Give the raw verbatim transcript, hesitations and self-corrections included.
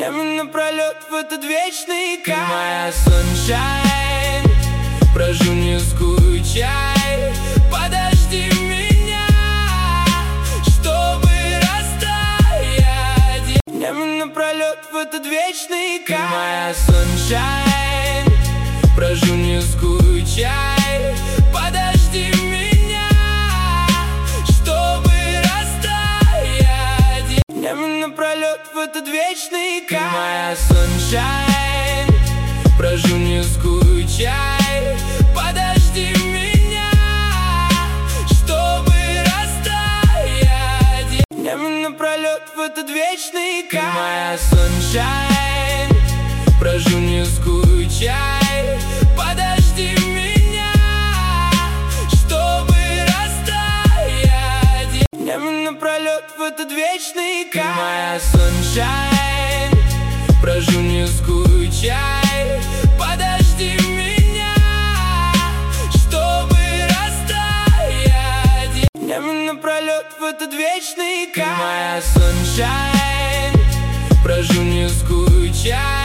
Днями напролет в этот вечный кайф. Ты моя sunshine, прошу не скучай. Подожди меня, чтобы растаять. Днями напролет в этот вечный кайф. Ты моя sunshine, прошу не скучай. Подожди меня, чтобы растаять. Днями напролет в этот вечный кайф. Ты моя sunshine, прошу не скучай. Подожди меня, чтобы растаять. Днями напролет в этот вечный кайф. Ты моя sunshine, прошу не скучай. Подожди меня, чтобы растаять. Днями напролет в этот вечный кайф. Ты моя sunshine, прошу не скучай. Подожди меня, чтобы растаять. Днями напролет в этот вечный кайф. Ты моя sunshine, прошу не скучай.